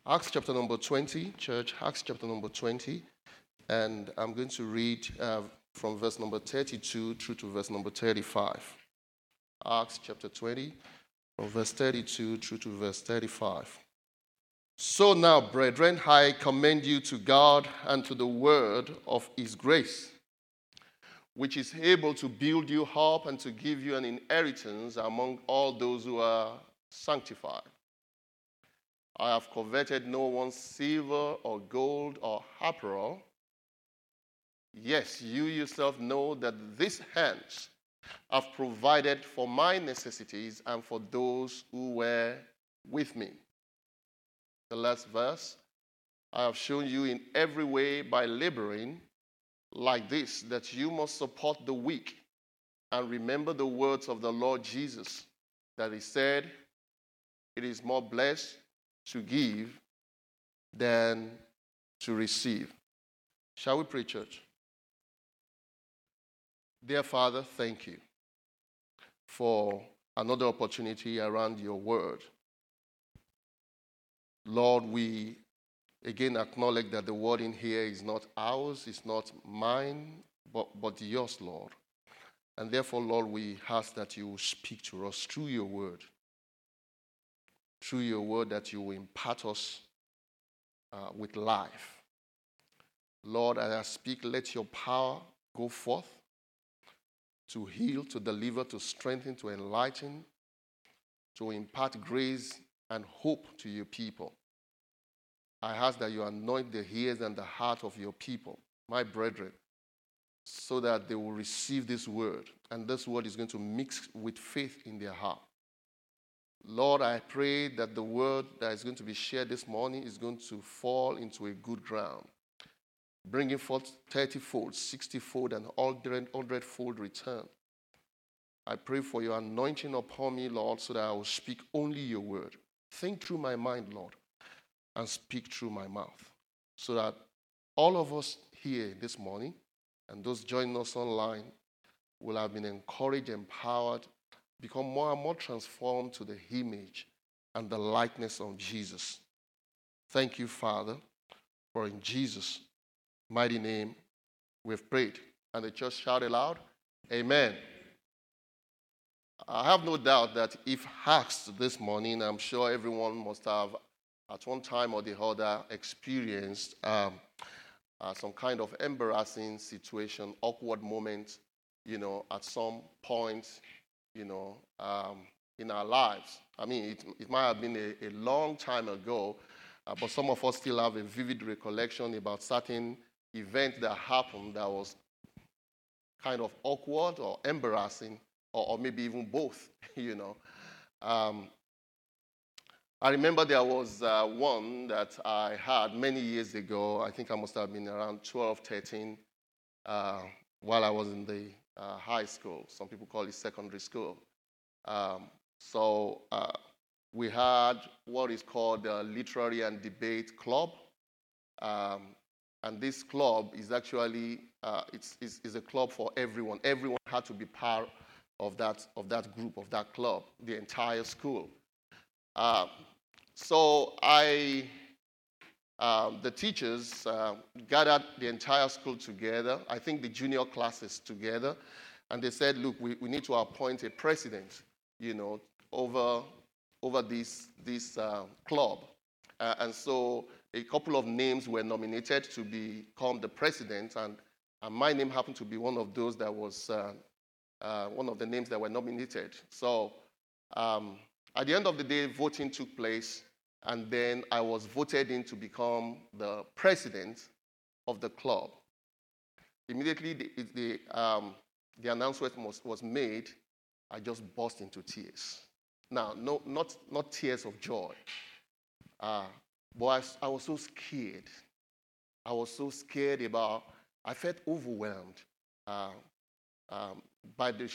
Acts chapter number 20, church, Acts chapter number 20, and I'm going to read from verse number 32 through to verse number 35. Acts chapter 20, from verse 32 through to verse 35. So now, brethren, I commend you to God and to the word of his grace, which is able to build you up and to give you an inheritance among all those who are sanctified. I have coveted no one's silver or gold or apparel. Yes, you yourself know that these hands have provided for my necessities and for those who were with me. The last verse, I have shown you in every way by laboring like this, that you must support the weak and remember the words of the Lord Jesus, that he said, it is more blessed to give than to receive. Shall we pray, church? Dear Father, thank you for another opportunity around your word. Lord, we again acknowledge that the word in here is not ours, it's not mine, but yours, Lord. And therefore, Lord, we ask that you will speak to us through your word. Through your word, that you will impart us with life. Lord, as I speak, let your power go forth to heal, to deliver, to strengthen, to enlighten, to impart grace and hope to your people. I ask that you anoint the ears and the heart of your people, my brethren, so that they will receive this word, and this word is going to mix with faith in their heart. Lord, I pray that the word that is going to be shared this morning is going to fall into a good ground, bringing forth 30-fold, 60-fold, and 100-fold return. I pray for your anointing upon me, Lord, so that I will speak only your word. Think through my mind, Lord, and speak through my mouth, so that all of us here this morning and those joining us online will have been encouraged, empowered, become more and more transformed to the image and the likeness of Jesus. Thank you, Father, for in Jesus' mighty name we've prayed. And the church shouted aloud, Amen. I have no doubt that if asked this morning, I'm sure everyone must have at one time or the other experienced some kind of embarrassing situation, awkward moment, at some point, in our lives. I mean, it might have been a long time ago, but some of us still have a vivid recollection about certain event that happened that was kind of awkward or embarrassing, or maybe even both, I remember there was one that I had many years ago. I think I must have been around 12, 13, while I was in the high school. Some people call it secondary school. So we had what is called the Literary and Debate Club. And this club is actually, it's a club for everyone. Everyone had to be part of that group, of that club, the entire school. So the teachers gathered the entire school together, I think the junior classes together, and they said, look, we need to appoint a president, over this club. And so a couple of names were nominated to become the president, and my name happened to be one of those that was one of the names that were nominated. So at the end of the day, voting took place, and then I was voted in to become the president of the club. Immediately, the announcement was made. I just burst into tears. Now, not tears of joy, but I was so scared. I was so scared I felt overwhelmed by the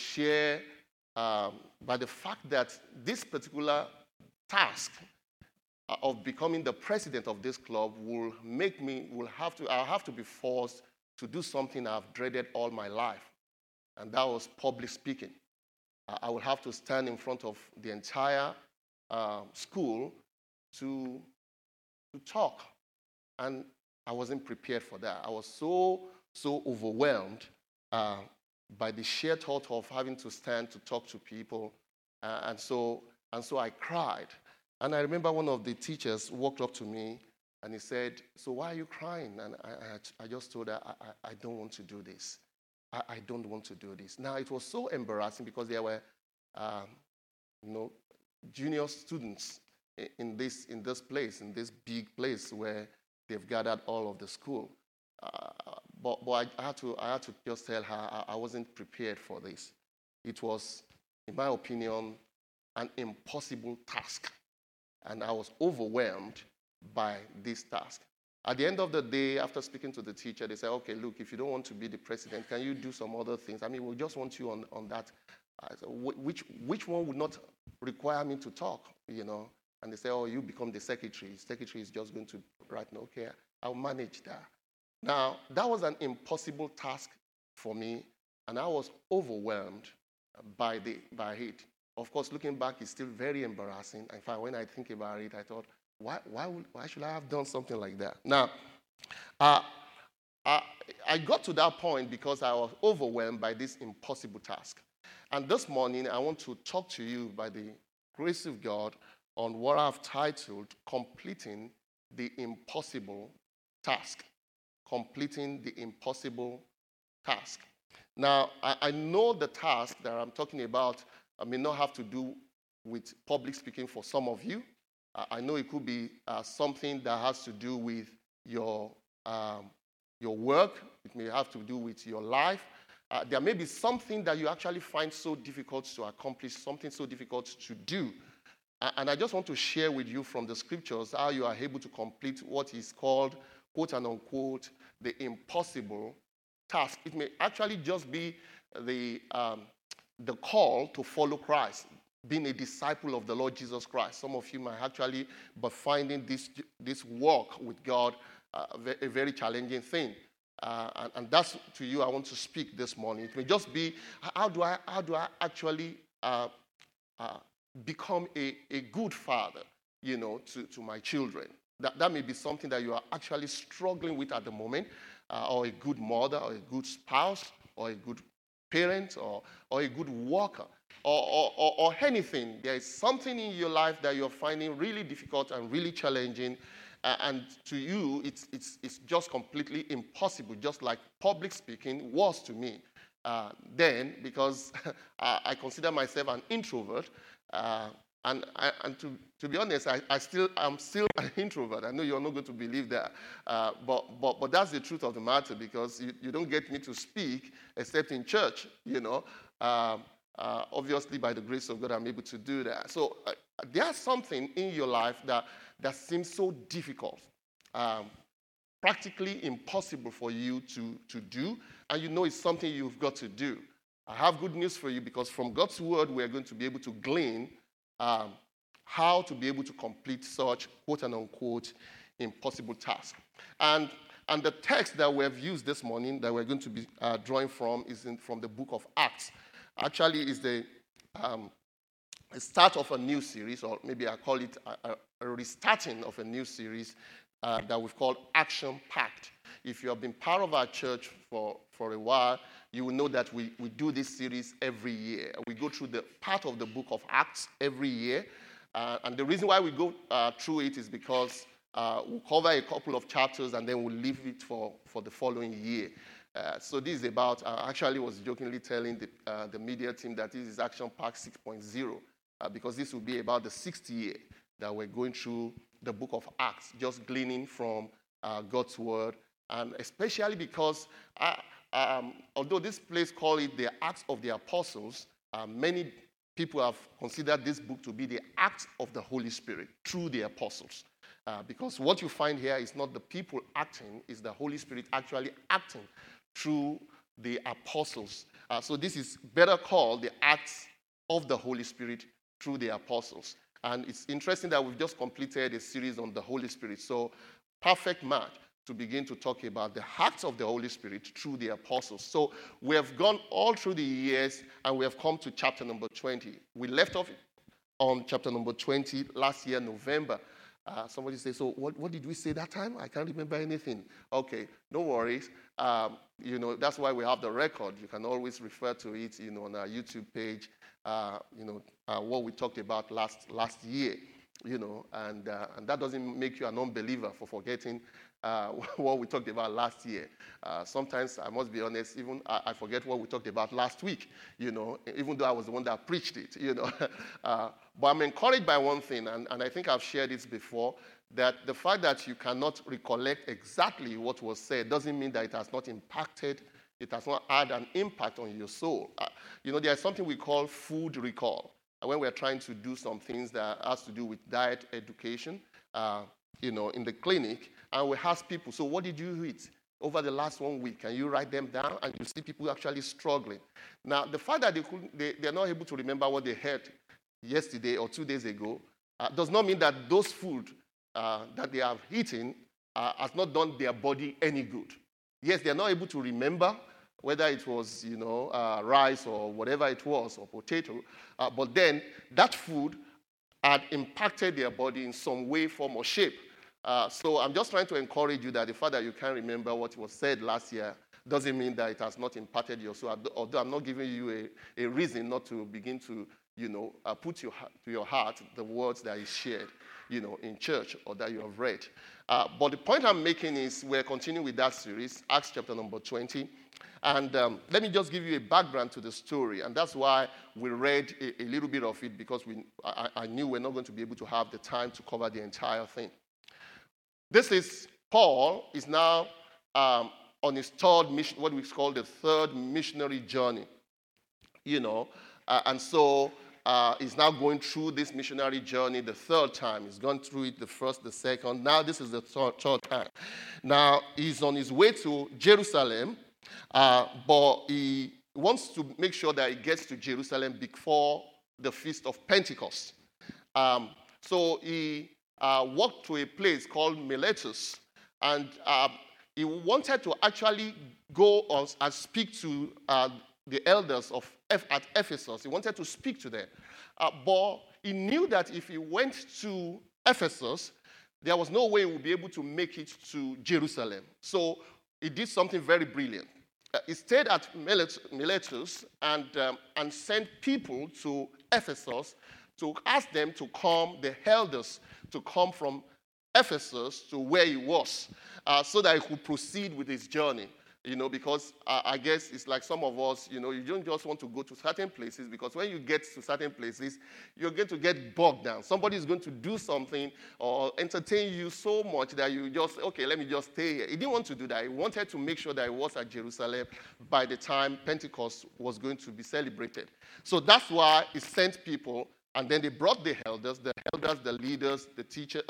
fact that this particular task of becoming the president of this club I'll have to be forced to do something I've dreaded all my life, and that was public speaking. I would have to stand in front of the entire school to talk. And I wasn't prepared for that. I was so overwhelmed by the sheer thought of having to stand to talk to people. And so I cried. And I remember one of the teachers walked up to me and he said, "So why are you crying?" And I just told her, I don't want to do this. I don't want to do this. Now, it was so embarrassing because there were, junior students in this place, in this big place where they've gathered all of the school. But I had to just tell her I wasn't prepared for this. It was, in my opinion, an impossible task. And I was overwhelmed by this task. At the end of the day, after speaking to the teacher, they said, "Okay, look, if you don't want to be the president, can you do some other things? I mean, we just want you on that." I said, which one would not require me to talk, And they say, "Oh, you become the secretary. Secretary is just going to write, okay, I'll manage that." Now, that was an impossible task for me, and I was overwhelmed by it. Of course, looking back, it's still very embarrassing. In fact, when I think about it, I thought, why should I have done something like that? Now, I got to that point because I was overwhelmed by this impossible task. And this morning, I want to talk to you, by the grace of God, on what I've titled Completing the Impossible Task. Completing the impossible task. Now, I know the task that I'm talking about may not have to do with public speaking for some of you. I know it could be something that has to do with your work. It may have to do with your life. There may be something that you actually find so difficult to accomplish, something so difficult to do. And I just want to share with you from the scriptures how you are able to complete what is called, quote and unquote, the impossible task. It may actually just be the call to follow Christ, being a disciple of the Lord Jesus Christ. Some of you might actually be finding this walk with God a very challenging thing. And that's to you I want to speak this morning. It may just be, how do I actually become a good father, to my children. That may be something that you are actually struggling with at the moment, or a good mother, or a good spouse, or a good parent, or a good worker, or anything. There is something in your life that you're finding really difficult and really challenging, and to you, it's just completely impossible, just like public speaking was to me then, because I consider myself an introvert. And to be honest, I'm still an introvert. I know you're not going to believe that, but that's the truth of the matter, because you don't get me to speak except in church. Obviously, by the grace of God, I'm able to do that. So there's something in your life that seems so difficult, practically impossible for you to do, and it's something you've got to do. I have good news for you, because from God's word, we're going to be able to glean how to be able to complete such, quote and unquote, impossible task. And the text that we have used this morning that we're going to be drawing from is from the book of Acts. Actually, it's the start of a new series, or maybe I call it a restarting of a new series that we've called Action Packed. If you have been part of our church for a while, you will know that we do this series every year. We go through the part of the book of Acts every year. And the reason why we go through it is because we'll cover a couple of chapters and then we'll leave it for the following year. So this is about, I actually was jokingly telling the media team that this is Action Pack 6.0, because this will be about the 6th year that we're going through the book of Acts, just gleaning from God's word. And especially because, although this place call it the Acts of the Apostles, many people have considered this book to be the Acts of the Holy Spirit through the apostles. Because what you find here is not the people acting, it's the Holy Spirit actually acting through the apostles. So this is better called the Acts of the Holy Spirit through the apostles. And it's interesting that we've just completed a series on the Holy Spirit. So perfect match to begin to talk about the Acts of the Holy Spirit through the apostles. So we have gone all through the years, and we have come to chapter number 20. We left off on chapter number 20 last year, November. Somebody say, so what did we say that time? I can't remember anything. Okay, no worries. That's why we have the record. You can always refer to it, on our YouTube page, what we talked about last year, and that doesn't make you an unbeliever for forgetting what we talked about last year. Sometimes, I must be honest, even I forget what we talked about last week, even though I was the one that preached it, But I'm encouraged by one thing, and I think I've shared this before, that the fact that you cannot recollect exactly what was said doesn't mean that it has not impacted, it has not had an impact on your soul. There's something we call food recall. When we're trying to do some things that has to do with diet education, in the clinic, and we ask people, so what did you eat over the last 1 week? Can you write them down? And you see people actually struggling. Now, the fact that they're not able to remember what they had yesterday or 2 days ago does not mean that those food that they have eaten has not done their body any good. Yes, they're not able to remember whether it was, rice or whatever it was, or potato, but then that food had impacted their body in some way, form, or shape. So I'm just trying to encourage you that the fact that you can't remember what was said last year doesn't mean that it has not impacted you. So although I'm not giving you a reason not to begin to, put to your heart the words that is shared, in church or that you have read. But the point I'm making is we're continuing with that series, Acts chapter number 20. And let me just give you a background to the story. And that's why we read a little bit of it, because I knew we're not going to be able to have the time to cover the entire thing. This is Paul is now on his third mission, what we call the third missionary journey, and so he's now going through this missionary journey the third time. He's gone through it the first, the second. Now this is the third time. Now he's on his way to Jerusalem, but he wants to make sure that he gets to Jerusalem before the Feast of Pentecost. So he walked to a place called Miletus, and he wanted to actually go and speak to the elders at Ephesus. He wanted to speak to them. But he knew that if he went to Ephesus, there was no way he would be able to make it to Jerusalem. So he did something very brilliant. He stayed at Miletus and sent people to Ephesus to ask them to come, the elders, to come from Ephesus to where he was, so that he could proceed with his journey. Because I guess it's like some of us, you don't just want to go to certain places, because when you get to certain places, you're going to get bogged down. Somebody is going to do something or entertain you so much that you just, okay, let me just stay here. He didn't want to do that. He wanted to make sure that he was at Jerusalem by the time Pentecost was going to be celebrated. So that's why he sent people, and then they brought the elders, the leaders, the teachers,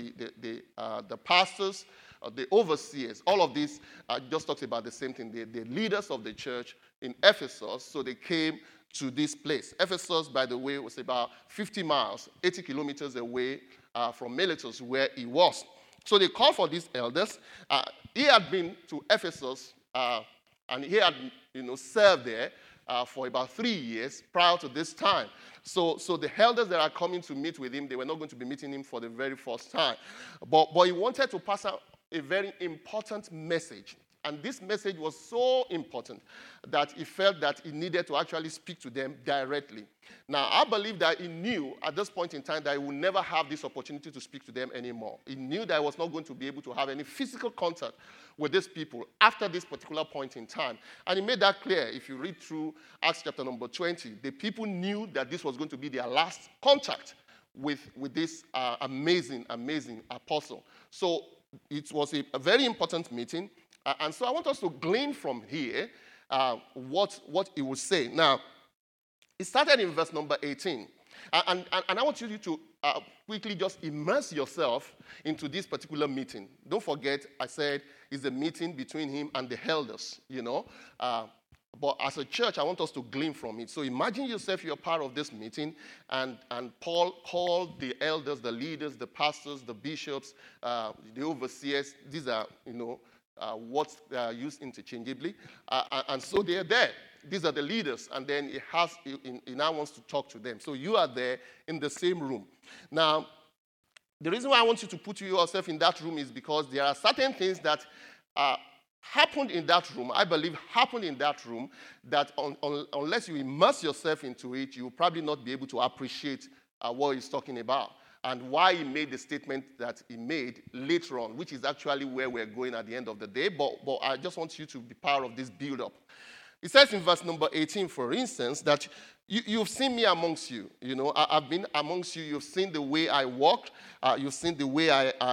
the pastors, the overseers. All of this just talks about the same thing. The leaders of the church in Ephesus, so they came to this place. Ephesus, by the way, was about 50 miles, 80 kilometers away from Miletus, where he was. So they called for these elders. He had been to Ephesus, and he had served there for about 3 years prior to this time. So the elders that are coming to meet with him, they were not going to be meeting him for the very first time. But he wanted to pass out a very important message. And this message was so important that he felt that he needed to actually speak to them directly. Now, I believe that he knew at this point in time that he would never have this opportunity to speak to them anymore. He knew that he was not going to be able to have any physical contact with these people after this particular point in time. And he made that clear. If you read through Acts chapter number 20, the people knew that this was going to be their last contact with this amazing apostle. So it was a very important meeting. And so I want us to glean from here what he would say. Now, it started in verse number 18. And I want you to quickly just immerse yourself into this particular meeting. Don't forget, I said it's a meeting between him and the elders, But as a church, I want us to glean from it. So imagine yourself, you're part of this meeting, and Paul called the elders, the leaders, the pastors, the bishops, the overseers. These are, what they are used interchangeably. And so they are there. These are the leaders. And then he now wants to talk to them. So you are there in the same room. Now, The reason why I want you to put yourself in that room is because there are certain things that happened in that room, I believe happened in that room, that unless you immerse yourself into it, you will probably not be able to appreciate what he's talking about and why he made the statement that he made later on, which is actually where we're going at the end of the day. But I just want you to be part of this build-up. It says in verse number 18, for instance, that you've seen me amongst you. You know, I've been amongst you. You've seen the way I walked. You've seen the way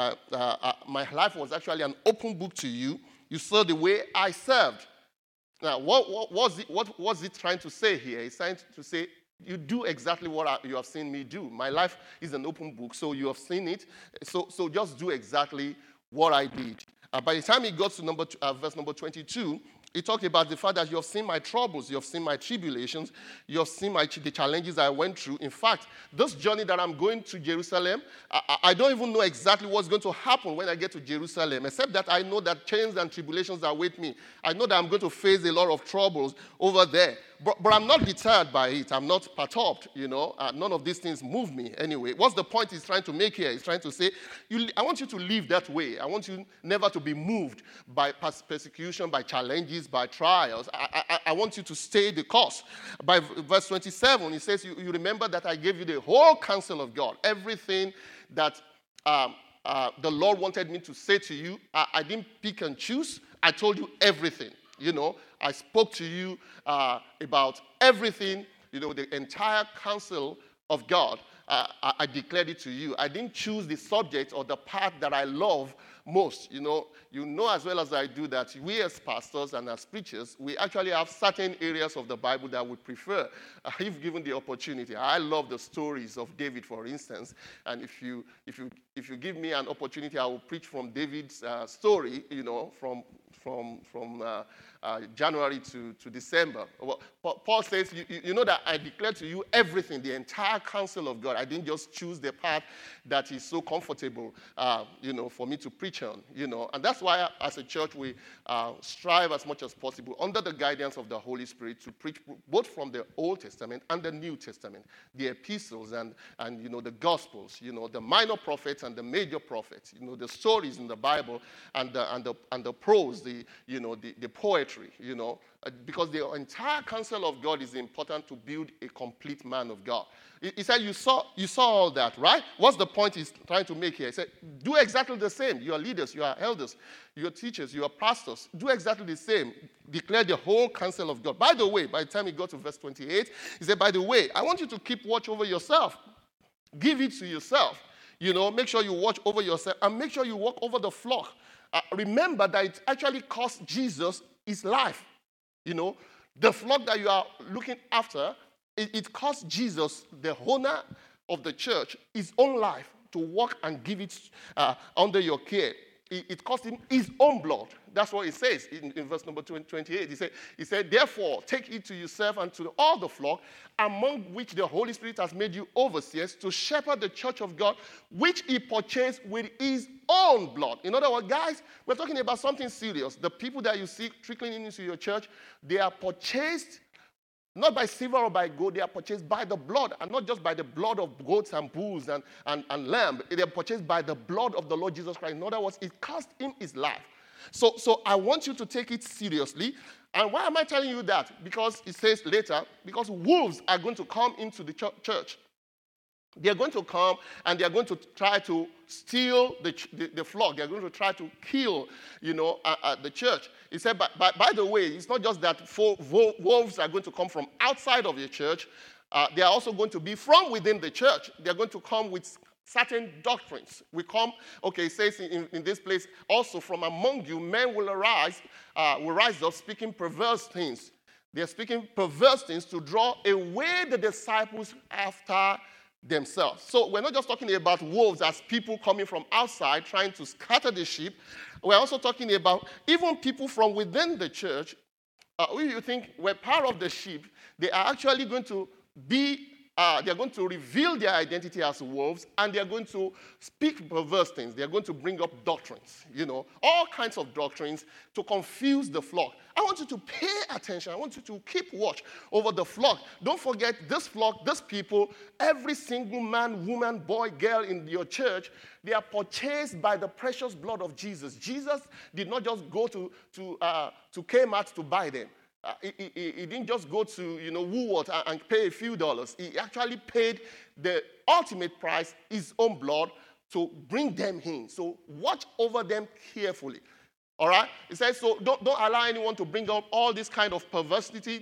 my life was actually an open book to you. You saw the way I served. Now, what was it trying to say here? It's trying to say, you do exactly what you have seen me do. My life is an open book, so you have seen it. So just do exactly what I did. By the time he got to verse number 22, he talked about the fact that you have seen my troubles, you have seen my tribulations, you have seen the challenges I went through. In fact, this journey that I'm going to Jerusalem, I don't even know exactly what's going to happen when I get to Jerusalem, except that I know that chains and tribulations are with me. I know that I'm going to face a lot of troubles over there. But I'm not deterred by it. I'm not perturbed, you know. None of these things move me anyway. What's the point he's trying to make here? He's trying to say, I want you to live that way. I want you never to be moved by persecution, by challenges, by trials. I want you to stay the course. By verse 27, he says, you remember that I gave you the whole counsel of God. Everything that the Lord wanted me to say to you, I didn't pick and choose. I told you everything. You know, I spoke to you about everything, you know, the entire counsel of God. I declared it to you. I didn't choose the subject or the part that I love most. You know as well as I do that we as pastors and as preachers, we actually have certain areas of the Bible that we prefer if given the opportunity. I love the stories of David, for instance. And if you give me an opportunity, I will preach from David's story, you know, from January to December. Well, Paul says, you know that I declared to you everything, the entire counsel of God. I didn't just choose the part that is so comfortable, you know, for me to preach on, you know. And that's why, as a church, we strive as much as possible, under the guidance of the Holy Spirit, to preach both from the Old Testament and the New Testament, the epistles and you know, the Gospels, you know, the minor prophets and the major prophets, you know, the stories in the Bible and the prose, the poetry, you know, because the entire counsel of God is important to build a complete man of God. He said, you saw all that, right? What's the point he's trying to make here? He said, do exactly the same. You are leaders, you are elders, you are teachers, you are pastors. Do exactly the same. Declare the whole counsel of God. By the way, by the time he got to verse 28, he said, by the way, I want you to keep watch over yourself. Give it to yourself. You know, make sure you watch over yourself and make sure you walk over the flock. Remember that it actually cost Jesus his life. You know, the flock that you are looking after, it cost Jesus, the owner of the church, his own life to walk and give it under your care. It cost him his own blood. That's what it says in verse number 28. He said, therefore, take it to yourself and to all the flock, among which the Holy Spirit has made you overseers, to shepherd the church of God, which he purchased with his own blood. In other words, guys, we're talking about something serious. The people that you see trickling into your church, they are purchased not by silver or by gold, they are purchased by the blood, and not just by the blood of goats and bulls and lamb. They are purchased by the blood of the Lord Jesus Christ. In other words, it cost him his life. So I want you to take it seriously. And why am I telling you that? Because it says later, because wolves are going to come into the church. They are going to come and they are going to try to steal the flock. They are going to try to kill, you know, the church. He said, by the way, it's not just that wolves are going to come from outside of your church. They are also going to be from within the church. They are going to come with certain doctrines. It says in this place, also from among you, men will rise up speaking perverse things. They are speaking perverse things to draw away the disciples after themselves. So we're not just talking about wolves as people coming from outside trying to scatter the sheep. We're also talking about even people from within the church who you think were part of the sheep. They are actually going to be they're going to reveal their identity as wolves, and they're going to speak perverse things. They're going to bring up doctrines, all kinds of doctrines to confuse the flock. I want you to pay attention. I want you to keep watch over the flock. Don't forget this flock, this people, every single man, woman, boy, girl in your church, they are purchased by the precious blood of Jesus. Jesus did not just go to Kmart to buy them. He didn't just go to Woolworth and pay a few dollars. He actually paid the ultimate price, his own blood, to bring them in. So watch over them carefully. All right? It says, so don't allow anyone to bring up all this kind of perversity,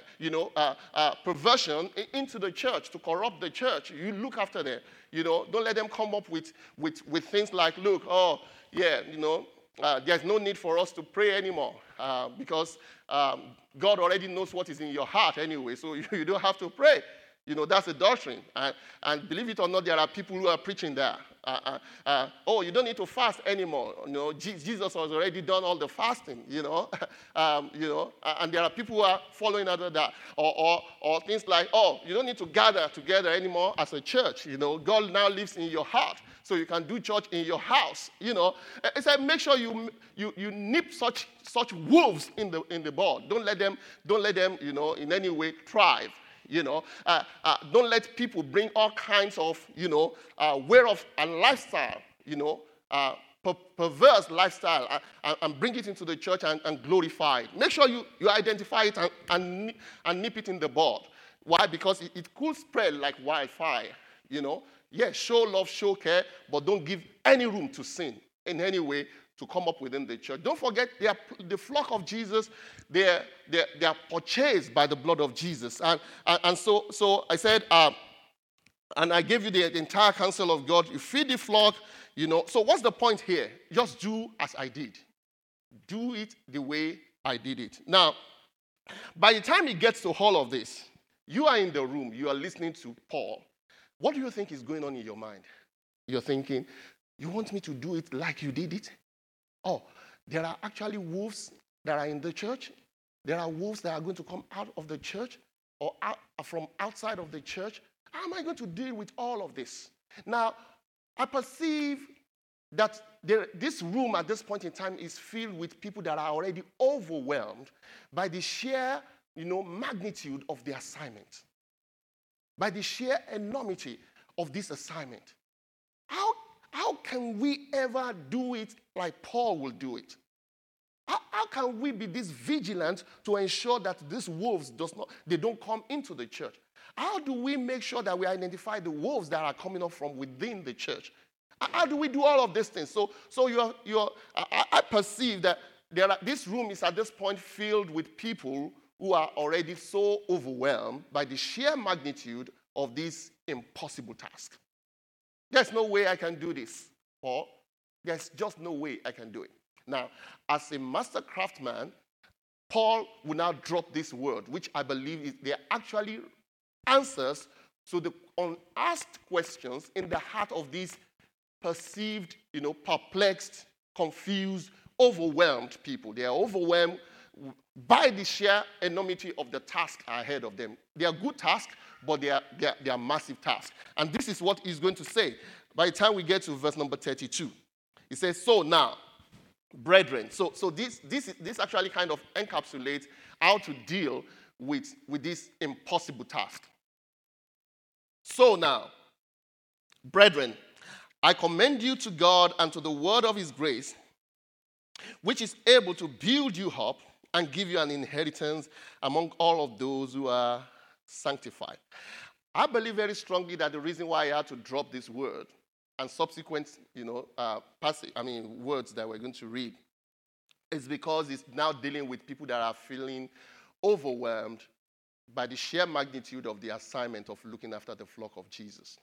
perversion into the church, to corrupt the church. You look after them. Don't let them come up with things like, look, there's no need for us to pray anymore because God already knows what is in your heart anyway, so you don't have to pray. That's a doctrine. And believe it or not, there are people who are preaching that. You don't need to fast anymore. Jesus has already done all the fasting, and there are people who are following under that. Or things like, you don't need to gather together anymore as a church. God now lives in your heart, so you can do church in your house. It's like, make sure you nip such wolves in the bud. Don't let them, in any way thrive. Don't let people bring all kinds of, way of a lifestyle, perverse lifestyle, and bring it into the church and glorify it. Make sure you identify it and nip it in the bud. Why? Because it could spread like wildfire. Yes, show love, show care, but don't give any room to sin in any way to come up within the church. Don't forget, they are the flock of Jesus. They are purchased by the blood of Jesus. And so I said, and I gave you the entire counsel of God. You feed the flock, So what's the point here? Just do as I did. Do it the way I did it. Now, by the time it gets to all of this, you are in the room. You are listening to Paul. What do you think is going on in your mind? You're thinking, you want me to do it like you did it? Oh, there are actually wolves that are in the church. There are wolves that are going to come out of the church or from outside of the church. How am I going to deal with all of this? Now, I perceive that this room at this point in time is filled with people that are already overwhelmed by the sheer, magnitude of the assignment, by the sheer enormity of this assignment. How can we ever do it like Paul will do it? How can we be this vigilant to ensure that these wolves don't come into the church? How do we make sure that we identify the wolves that are coming up from within the church? How do we do all of these things? So I perceive that this room is at this point filled with people who are already so overwhelmed by the sheer magnitude of this impossible task. There's no way I can do this, Paul. There's just no way I can do it. Now, as a master craftsman, Paul will now drop this word, which I believe they're actually answers to the unasked questions in the heart of these perceived, perplexed, confused, overwhelmed people. They are overwhelmed by the sheer enormity of the task ahead of them. They are good tasks, but they are massive tasks. And this is what he's going to say. By the time we get to verse number 32, he says, so now, brethren. So this actually kind of encapsulates how to deal with this impossible task. So now, brethren, I commend you to God and to the word of his grace, which is able to build you up and give you an inheritance among all of those who are sanctified. I believe very strongly that the reason why I had to drop this word and subsequent, words that we're going to read is because it's now dealing with people that are feeling overwhelmed by the sheer magnitude of the assignment of looking after the flock of Jesus.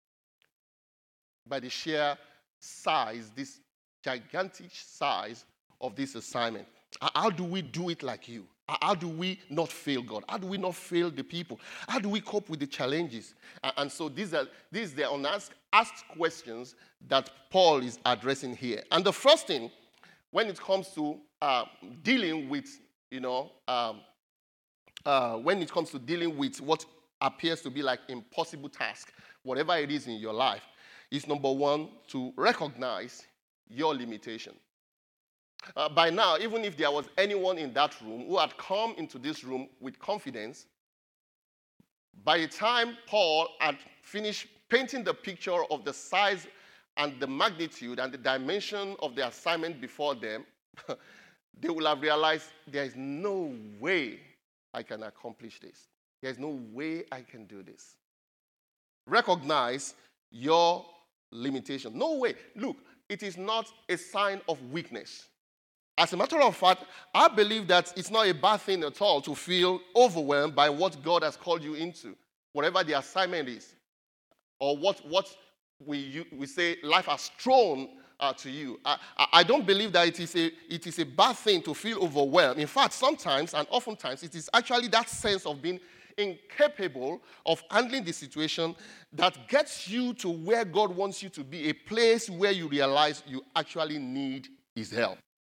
By the sheer size, this gigantic size of this assignment. How do we do it like you? How do we not fail God? How do we not fail the people? How do we cope with the challenges? And so these are the unasked questions that Paul is addressing here. And the first thing, when it comes to dealing with, what appears to be like impossible task, whatever it is in your life, is number one, to recognize your limitation. By now, even if there was anyone in that room who had come into this room with confidence, by the time Paul had finished painting the picture of the size and the magnitude and the dimension of the assignment before them, they will have realized there is no way I can accomplish this. There's no way I can do this. Recognize your limitation. No way. Look, it is not a sign of weakness. As a matter of fact, I believe that it's not a bad thing at all to feel overwhelmed by what God has called you into, whatever the assignment is, or what we say life has thrown to you. I don't believe that it is a bad thing to feel overwhelmed. In fact, sometimes and oftentimes it is actually that sense of being incapable of handling the situation that gets you to where God wants you to be, a place where you realize you actually need His help.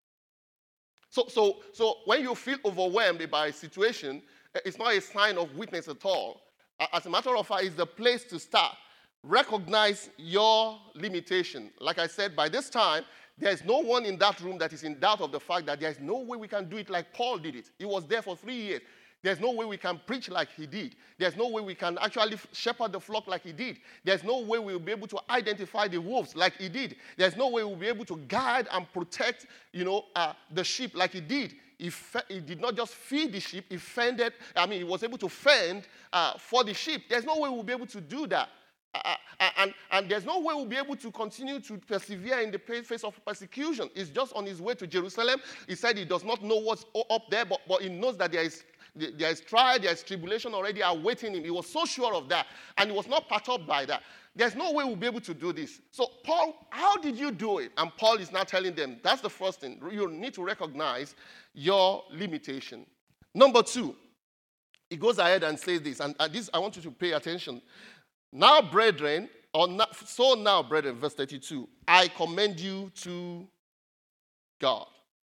So when you feel overwhelmed by a situation, it's not a sign of weakness at all. As a matter of fact, it's the place to start. Recognize your limitation. Like I said, by this time, there's no one in that room that is in doubt of the fact that there's no way we can do it like Paul did it. He was there for 3 years. There's no way we can preach like he did. There's no way we can actually shepherd the flock like he did. There's no way we'll be able to identify the wolves like he did. There's no way we'll be able to guide and protect, the sheep like he did. He did not just feed the sheep, he was able to fend for the sheep. There's no way we'll be able to do that. And there's no way we'll be able to continue to persevere in the face of persecution. He's just on his way to Jerusalem. He said he does not know what's up there, but he knows that there is trial, there is tribulation already awaiting him. He was so sure of that, and he was not perturbed by that. There's no way we'll be able to do this. So, Paul, how did you do it? And Paul is now telling them, that's the first thing. You need to recognize your limitation. Number two, he goes ahead and says this, and this I want you to pay attention. Now, brethren, brethren, verse 32, I commend you to God.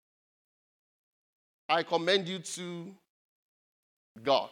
I commend you to God.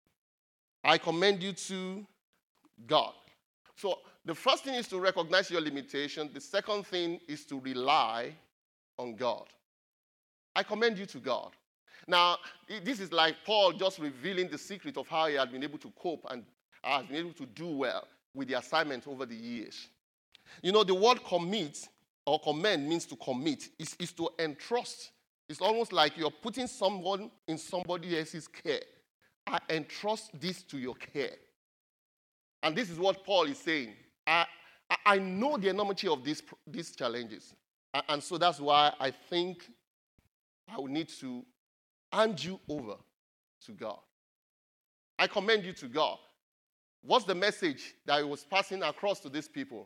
I commend you to God. So the first thing is to recognize your limitation. The second thing is to rely on God. I commend you to God. Now, this is like Paul just revealing the secret of how he had been able to cope and has been able to do well with the assignment over the years. The word commit or commend means to commit. Is to entrust. It's almost like you're putting someone in somebody else's care. I entrust this to your care. And this is what Paul is saying. I know the enormity of these challenges. And so that's why I think I will need to hand you over to God. I commend you to God. What's the message that I was passing across to these people?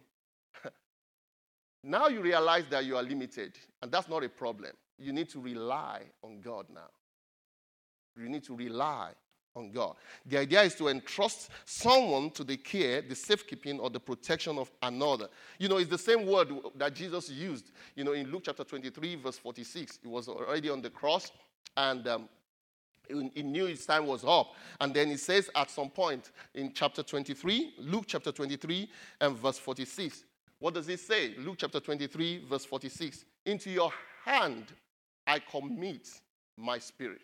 Now you realize that you are limited, and that's not a problem. You need to rely on God now. You need to rely on God. The idea is to entrust someone to the care, the safekeeping, or the protection of another. It's the same word that Jesus used, in Luke chapter 23, verse 46. He was already on the cross, and he knew his time was up. And then he says at some point in chapter 23, Luke chapter 23 and verse 46. What does it say? Luke chapter 23, verse 46. Into your hand I commit my spirit.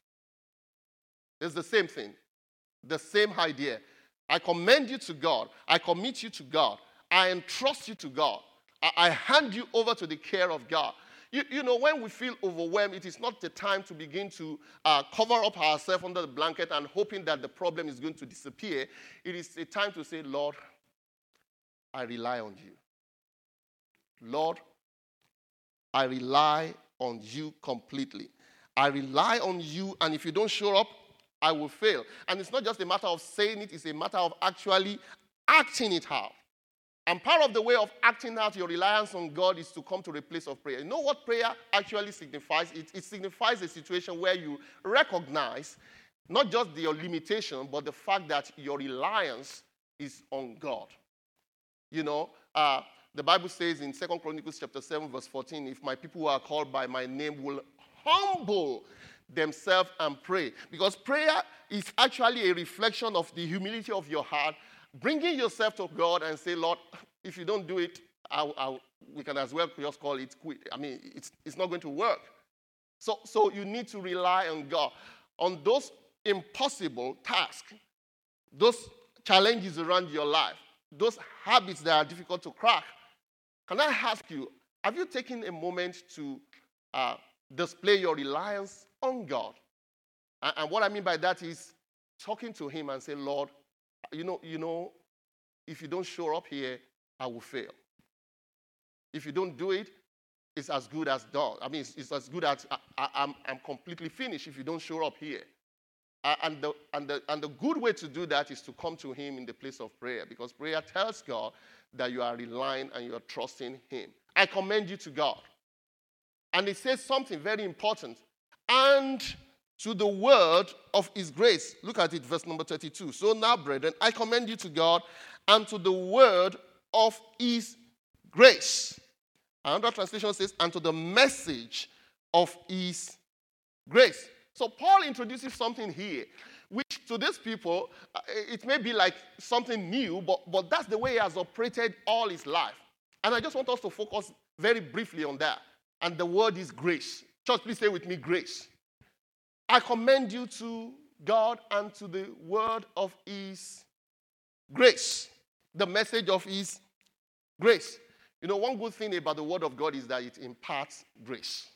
It's the same thing, the same idea. I commend you to God. I commit you to God. I entrust you to God. I hand you over to the care of God. When we feel overwhelmed, it is not the time to begin to cover up ourselves under the blanket and hoping that the problem is going to disappear. It is a time to say, Lord, I rely on you. Lord, I rely on you completely. I rely on you, and if you don't show up, I will fail. And it's not just a matter of saying it, it's a matter of actually acting it out. And part of the way of acting out your reliance on God is to come to a place of prayer. You know what prayer actually signifies? It signifies a situation where you recognize not just your limitation, but the fact that your reliance is on God. The Bible says in 2 Chronicles chapter 7, verse 14, if my people who are called by my name will humble themselves and pray. Because prayer is actually a reflection of the humility of your heart, bringing yourself to God and say, Lord, if you don't do it, we can as well just call it quit. I mean, it's not going to work. So you need to rely on God. On those impossible tasks, those challenges around your life, those habits that are difficult to crack. Can I ask you, have you taken a moment to display your reliance on God? And what I mean by that is talking to him and say, Lord, you know, if you don't show up here, I will fail. If you don't do it, it's as good as done. I mean, it's as good as I'm completely finished if you don't show up here. And the good way to do that is to come to him in the place of prayer, because prayer tells God that you are relying and you are trusting him. I commend you to God. And it says something very important. And to the word of his grace. Look at it, verse number 32. So now, brethren, I commend you to God and to the word of his grace. Another translation says, and to the message of his grace. So Paul introduces something here, which to these people, it may be like something new, but that's the way he has operated all his life. And I just want us to focus very briefly on that. And the word is grace. Church, please say with me, grace. I commend you to God and to the word of his grace. The message of his grace. You know, one good thing about the word of God is that it imparts grace.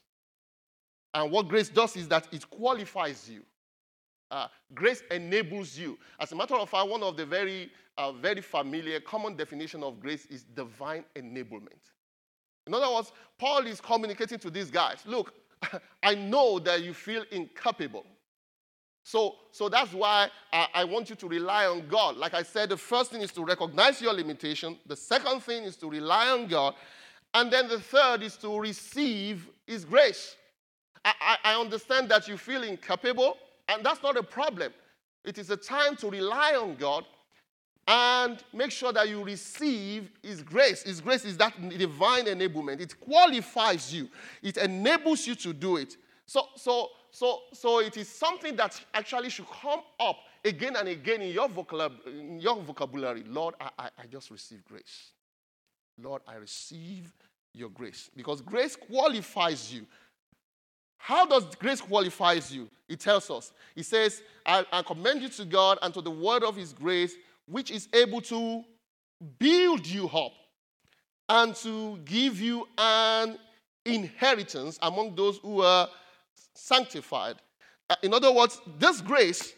And what grace does is that it qualifies you. Grace enables you. As a matter of fact, one of the very familiar, common definition of grace is divine enablement. In other words, Paul is communicating to these guys, look, I know that you feel incapable. So that's why I want you to rely on God. Like I said, the first thing is to recognize your limitation. The second thing is to rely on God. And then the third is to receive his grace. I understand that you feel incapable, and that's not a problem. It is a time to rely on God and make sure that you receive his grace. His grace is that divine enablement. It qualifies you. It enables you to do it. So it is something that actually should come up again and again in your vocabulary. Lord, I just receive grace. Lord, I receive your grace. Because grace qualifies you. How does grace qualifies you? It tells us. It says, I commend you to God and to the word of his grace, which is able to build you up and to give you an inheritance among those who are sanctified. In other words, this grace,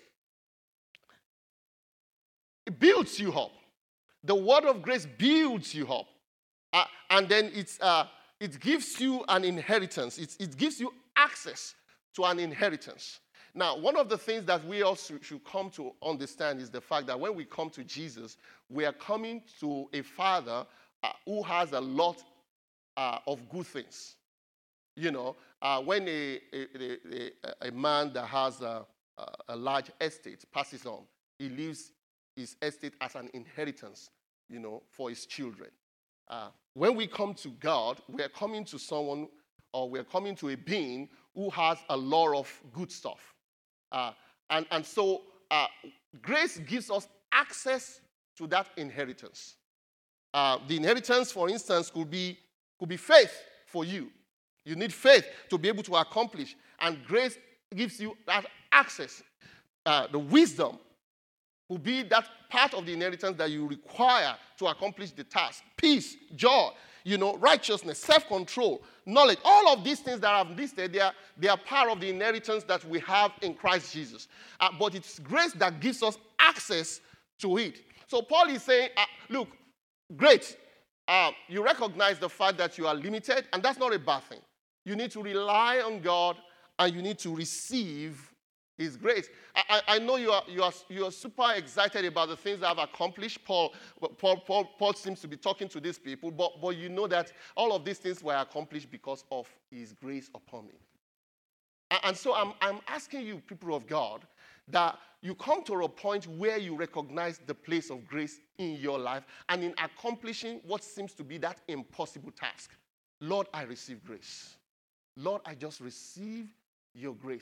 it builds you up. The word of grace builds you up. And then it gives you an inheritance. It gives you access to an inheritance. Now, one of the things that we also should come to understand is the fact that when we come to Jesus, we are coming to a Father who has a lot of good things. You know, when a man that has a large estate passes on, he leaves his estate as an inheritance, you know, for his children. When we come to God, we are coming to someone, or we are coming to a being who has a lot of good stuff. And so grace gives us access to that inheritance. The inheritance, for instance, could be faith for you. You need faith to be able to accomplish. And grace gives you that access. The wisdom will be that part of the inheritance that you require to accomplish the task. Peace, joy, you know, righteousness, self-control, knowledge. All of these things that I've listed, they are part of the inheritance that we have in Christ Jesus. But it's grace that gives us access to it. So Paul is saying, look, great. You recognize the fact that you are limited, and that's not a bad thing. You need to rely on God, and you need to receive his grace. I know you are super excited about the things that I've accomplished. Paul seems to be talking to these people, but you know that all of these things were accomplished because of his grace upon me. And so I'm asking you, people of God, that you come to a point where you recognize the place of grace in your life and in accomplishing what seems to be that impossible task. Lord, I receive grace. Lord, I just receive your grace.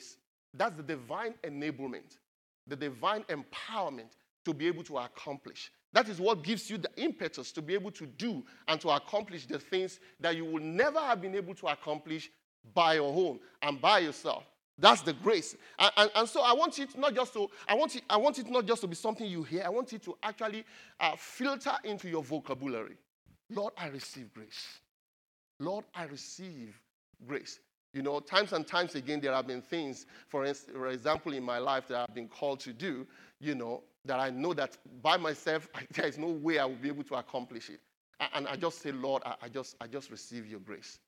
That's the divine enablement, the divine empowerment to be able to accomplish. That is what gives you the impetus to be able to do and to accomplish the things that you will never have been able to accomplish by your own and by yourself. That's the grace. And so I want it not just to, I want it not just to be something you hear. I want it to actually filter into your vocabulary. Lord, I receive grace. Lord, I receive grace. You know, times and times again, there have been things, for example, in my life that I've been called to do, you know, that I know that by myself, there is no way I will be able to accomplish it. And I just say, Lord, I just receive your grace.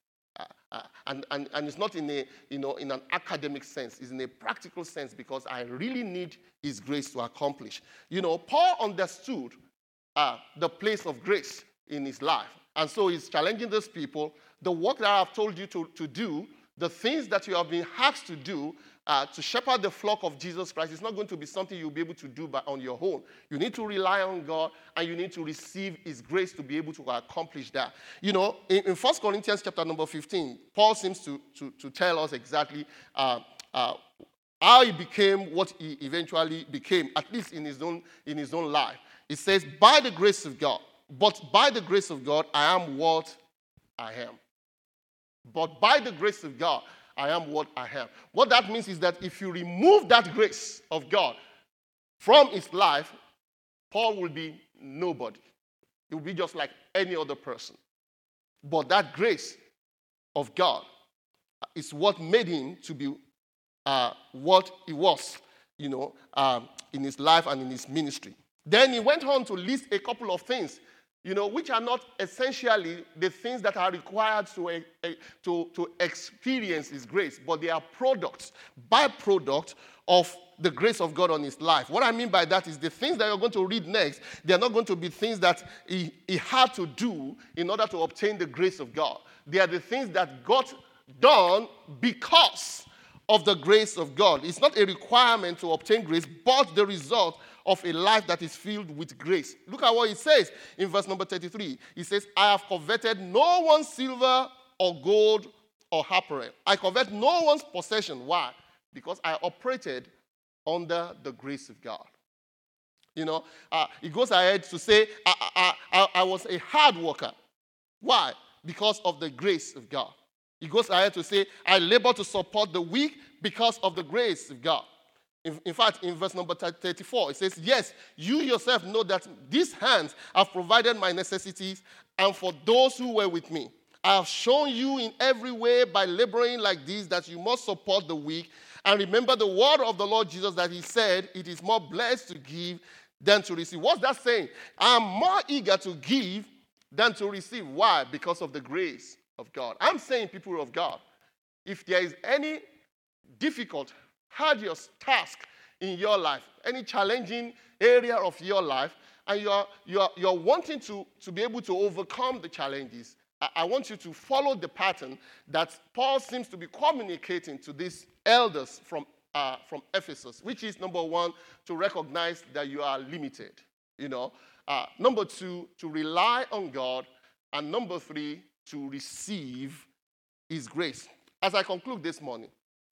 And it's not in a, you know, in an academic sense. It's in a practical sense because I really need his grace to accomplish. You know, Paul understood the place of grace in his life. And so he's challenging those people. The work that I've told you to do, the things that you have been asked to do, to shepherd the flock of Jesus Christ, is not going to be something you'll be able to do on your own. You need to rely on God, and you need to receive his grace to be able to accomplish that. You know, in 1 Corinthians chapter number 15, Paul seems to tell us exactly how he became what he eventually became, at least in his own life. He says, by the grace of God, but by the grace of God, I am what I am. But by the grace of God, I am what I am. What that means is that if you remove that grace of God from his life, Paul will be nobody. He will be just like any other person. But that grace of God is what made him to be what he was, you know, in his life and in his ministry. Then he went on to list a couple of things, you know, which are not essentially the things that are required to experience his grace, but they are products, byproduct of the grace of God on his life. What I mean by that is the things that you're going to read next, they're not going to be things that he had to do in order to obtain the grace of God. They are the things that got done because of the grace of God. It's not a requirement to obtain grace, but the result of a life that is filled with grace. Look at what it says in verse number 33. It says, I have coveted no one's silver or gold or apparel. I covet no one's possession. Why? Because I operated under the grace of God. You know, it goes ahead to say, I was a hard worker. Why? Because of the grace of God. It goes ahead to say, I labor to support the weak because of the grace of God. In fact, in verse number 34, it says, yes, you yourself know that these hands have provided my necessities, and for those who were with me. I have shown you in every way by laboring like this that you must support the weak. And remember the word of the Lord Jesus that he said, it is more blessed to give than to receive. What's that saying? I am more eager to give than to receive. Why? Because of the grace of God. I'm saying, people of God, if there is any difficult, arduous task in your life, any challenging area of your life, and you're wanting to be able to overcome the challenges, I want you to follow the pattern that Paul seems to be communicating to these elders from Ephesus, which is, number one, to recognize that you are limited. You know, number two, to rely on God, and number three, to receive his grace. As I conclude this morning,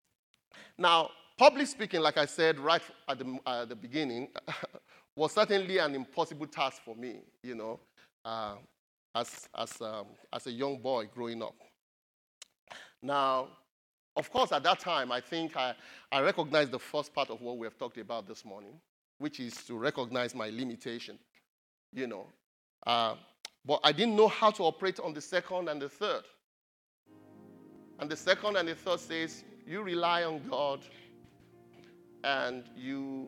now, public speaking, like I said right at the beginning, was certainly an impossible task for me, you know, as a young boy growing up. Now, of course, at that time, I think I recognized the first part of what we have talked about this morning, which is to recognize my limitation, you know. But I didn't know how to operate on the second and the third. And the second and the third says, you rely on God and you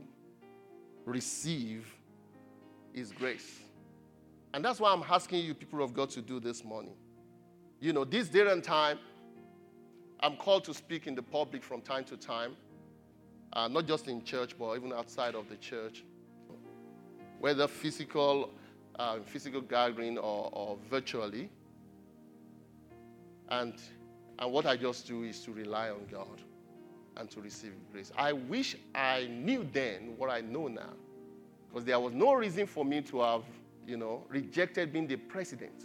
receive his grace. And that's why I'm asking you, people of God, to do this morning. You know, this day and time, I'm called to speak in the public from time to time, not just in church, but even outside of the church, whether physical gathering or virtually. And what I just do is to rely on God and to receive grace. I wish I knew then what I know now, because there was no reason for me to have, you know, rejected being the president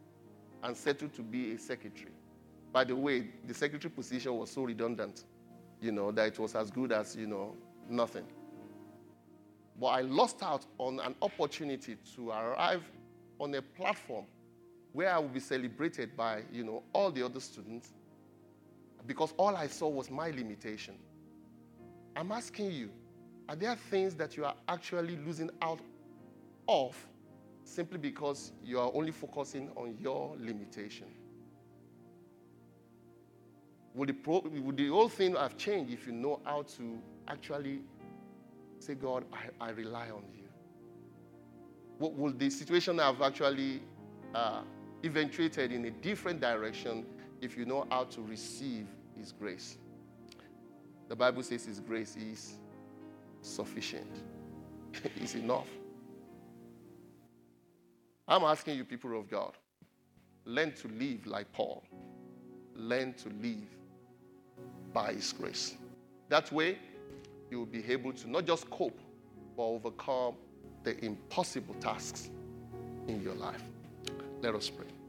and settled to be a secretary. By the way, the secretary position was so redundant. that it was as good as, nothing. But I lost out on an opportunity to arrive on a platform where I will be celebrated by, all the other students, because all I saw was my limitation. I'm asking you, are there things that you are actually losing out of simply because you are only focusing on your limitation? Would the whole thing have changed if you know how to actually say, God, I rely on you? Will the situation have actually eventuated in a different direction if you know how to receive His grace? The Bible says His grace is sufficient. It's enough. I'm asking you, people of God, learn to live like Paul. Learn to live by His grace. That way, you will be able to not just cope, but overcome the impossible tasks in your life. Let us pray.